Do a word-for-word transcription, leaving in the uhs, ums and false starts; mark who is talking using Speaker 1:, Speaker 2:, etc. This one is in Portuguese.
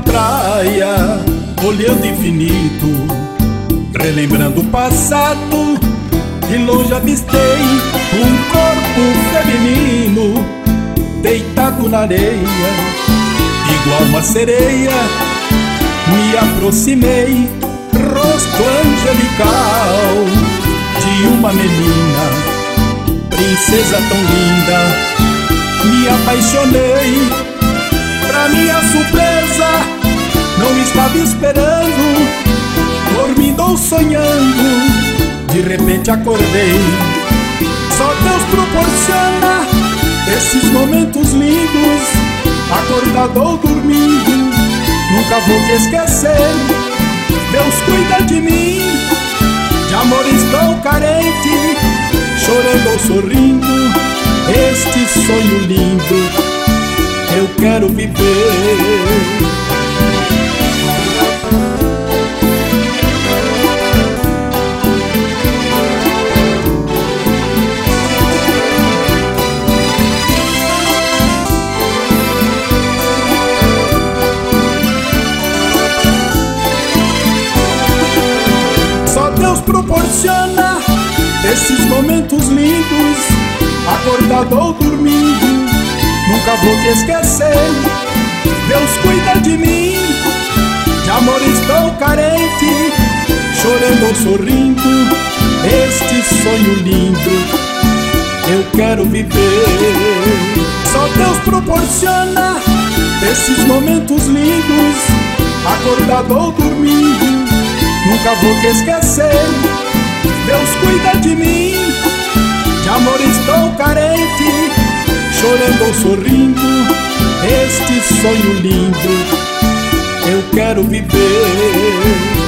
Speaker 1: praia, olhando infinito, relembrando o passado. De longe avistei um corpo feminino deitado na areia, igual uma sereia. Me aproximei, rosto angelical de uma menina, princesa tão linda. Me apaixonei, pra minha surpresa, não estava esperando, dormindo ou sonhando, de repente acordei. Só Deus proporciona esses momentos lindos, acordado ou dormindo, nunca vou te esquecer. Deus cuida de mim, de amor estou carente, chorando ou sorrindo, este sonho lindo eu quero viver. Só Deus proporciona esses momentos lindos, acordado ou dormindo, nunca vou te esquecer. Deus cuida de mim, de amor estou carente, chorando ou sorrindo, este sonho lindo eu quero viver. Só Deus proporciona esses momentos lindos, acordado ou dormindo, nunca vou te esquecer. Deus cuida de mim, de amor estou carente, chorando ou sorrindo, este sonho lindo eu quero viver.